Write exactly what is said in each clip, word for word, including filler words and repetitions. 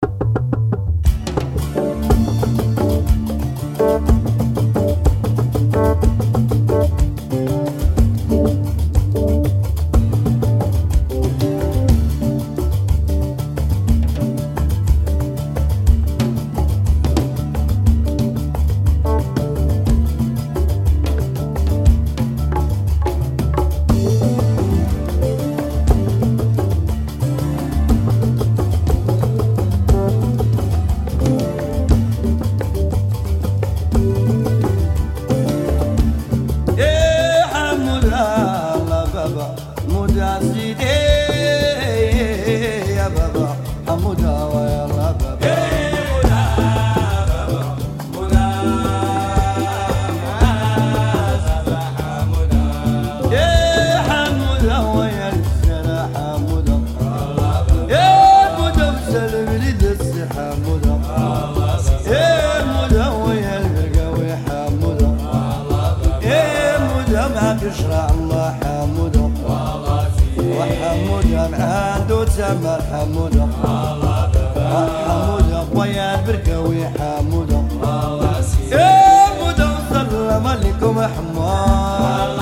يشرع الله حموده وحموده معاندو تسمى حموده وحموده ويا البركوي حموده يا موده وسلم عليكم حمود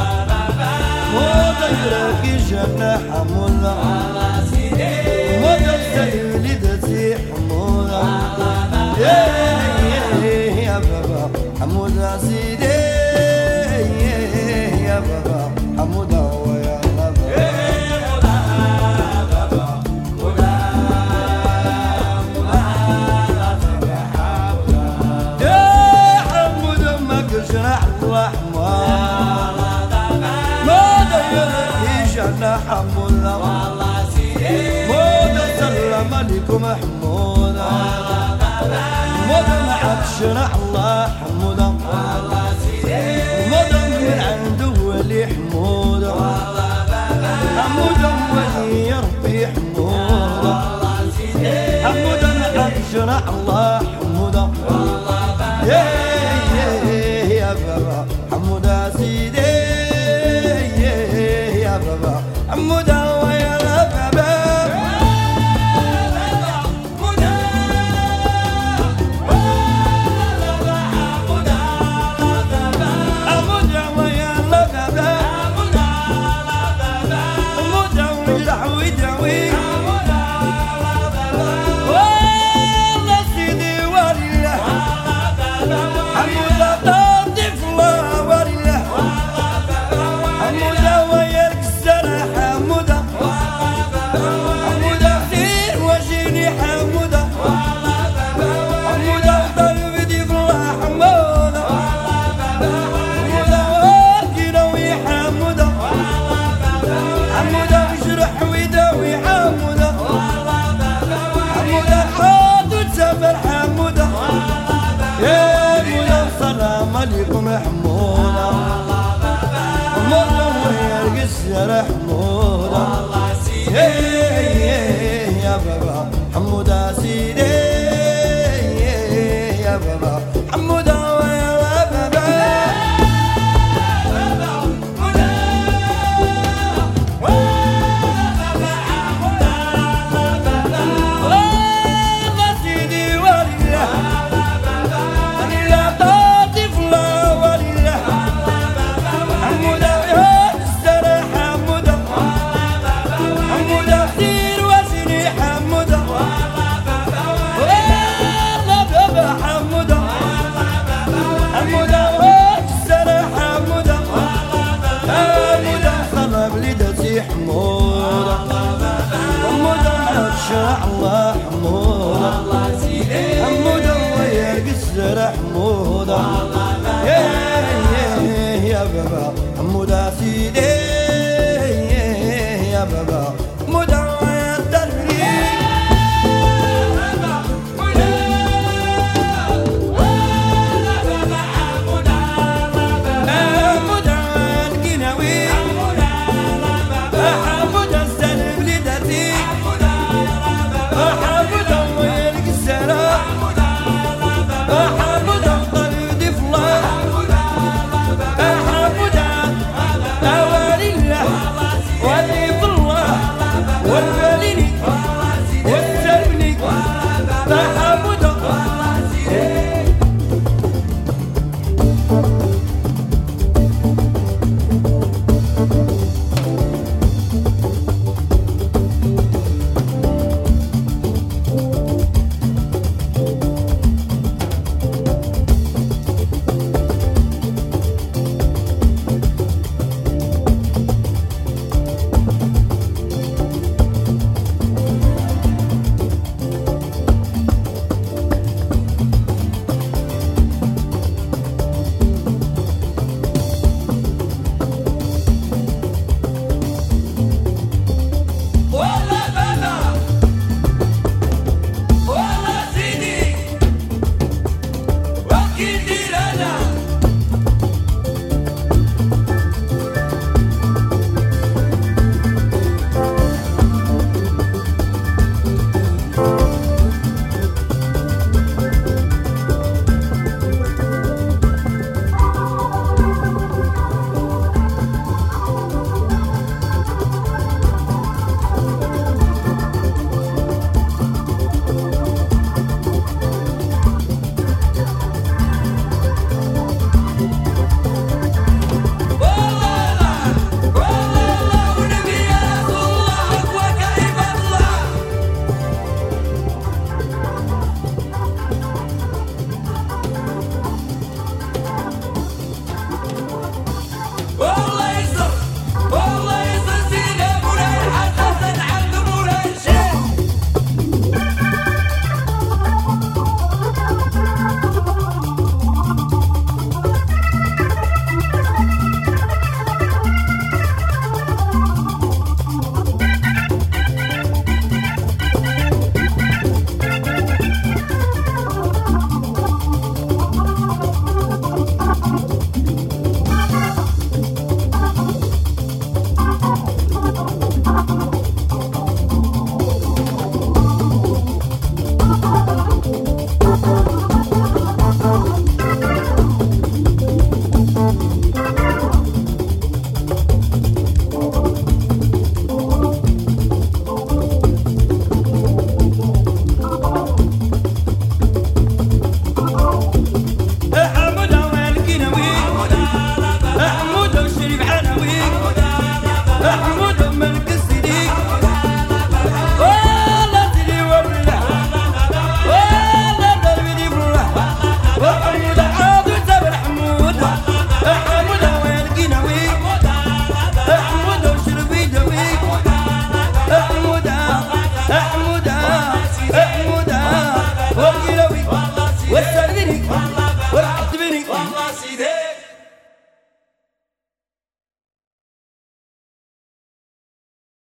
وغيرك جنة حموده موده وسلم دتي حموده يا بابا حموده سيدي يا بابا حموده ويا بابا يا حموده ما كشرح الله حمود ما دايرك جنة حموده موده سلم عليكم حموده موده ما كشرح الله حموده موده من عنده ولي حموده حموده ولي ربي حموده حموده ما كشرح الله حموده يا يا بابا حموده سيدي يا بابا حموده ويا بابا عليكم حموده حموده ويا القسر حموده يا بابا حموده سيدي يا بابا حموده ويا بابا بابا